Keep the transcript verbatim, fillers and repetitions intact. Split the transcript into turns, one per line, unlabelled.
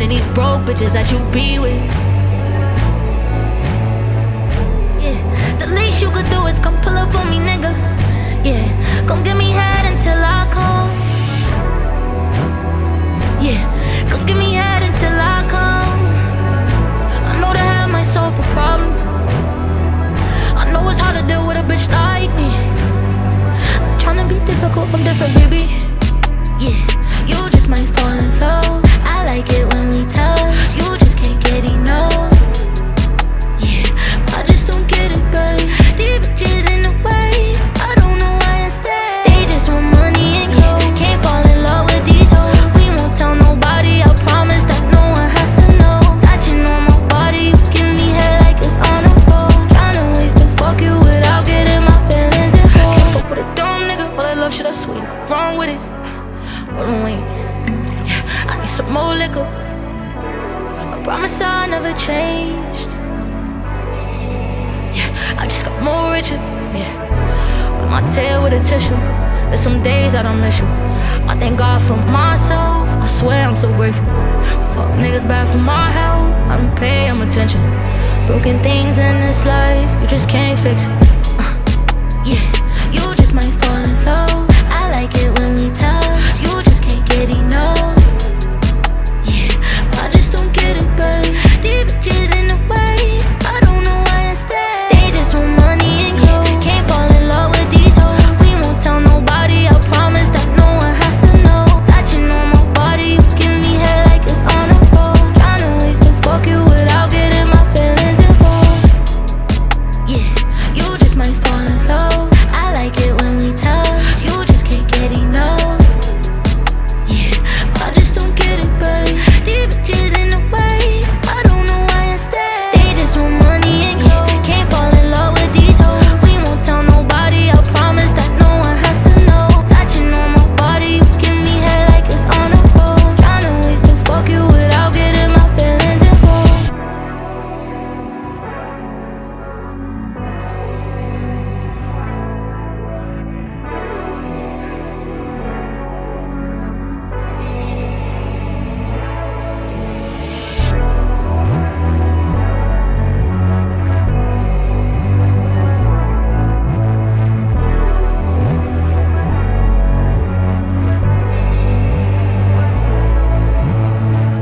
and these broke bitches that you be with. Yeah, the least you could do is come pull up on me, nigga. Yeah, come give me head until I come. Yeah, come give me head until I come. I know that I might solve the problems. I know it's hard to deal with a bitch like me. I'm tryna be difficult, I'm different, baby. Yeah, you just might fall in love. I like it when we touch. You just can't get enough. Yeah, I just don't get it, babe. These bitches in the way, I don't know why I stay. They just want money and clothes. Can't fall in love with these hoes. We won't tell nobody, I promise that no one has to know. Touching on my body, you give me head like it's on a roll. Tryna ways to fuck you without getting my feelings involved. Can't fuck with a dumb nigga, all that love shit I sweet. Wrong with it. Hold on, wait. Yeah, I need some more liquor. I promise I never changed. Yeah, I just got more richer. Yeah, with my tail with a tissue. There's some days that I miss you. I thank God for myself. I swear I'm so grateful. Fuck niggas bad for my health. I don't pay them attention. Broken things in this life, you just can't fix it. Uh, yeah, you just might fall in love. I like it.